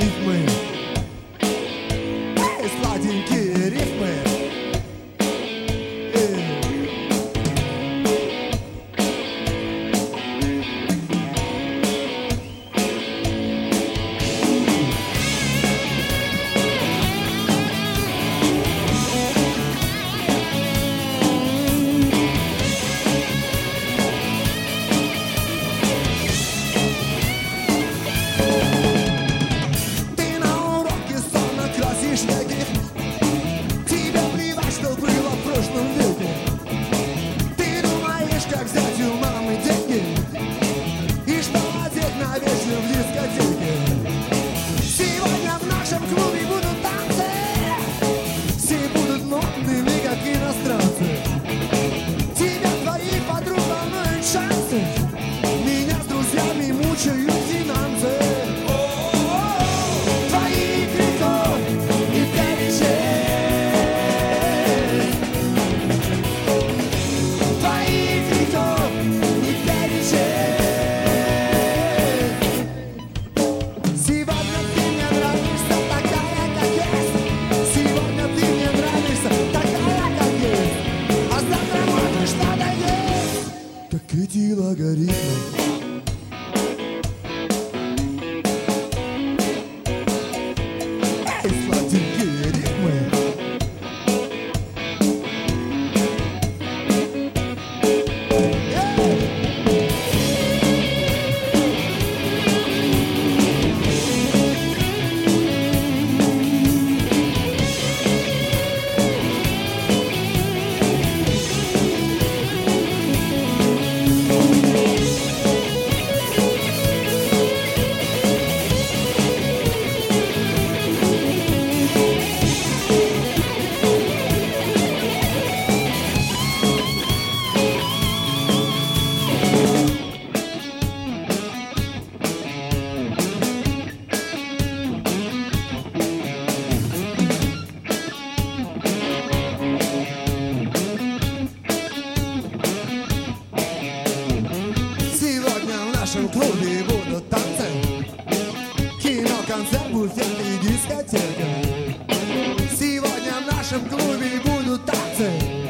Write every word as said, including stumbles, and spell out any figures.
рифмы. Эй, сладенькие рифмы. Эй. Ты на уроке сонно красишь ноги. Тебе плевать, что было в прошлом веке. Ты думаешь, как взять у мамы деньги и что одеть на вечер в дискотеке. Сегодня в нашем клубе будут танцы. Все будут модными, как иностранцы. Тебя твои подруг волнуют шансы. Меня с друзьями мучают финансы. Твои криков не перечесть. Твои криков не перечесть. Сегодня ты мне нравишься такая, как есть. Сегодня ты мне нравишься такая, как есть. А завтра можешь что-то есть. Как эти логарифмы. Эй, сладенькие рифмы. Эй! Сегодня в нашем клубе будут танцы. Кино, концерт, буфет и дискотека. Сегодня в нашем клубе будут танцы.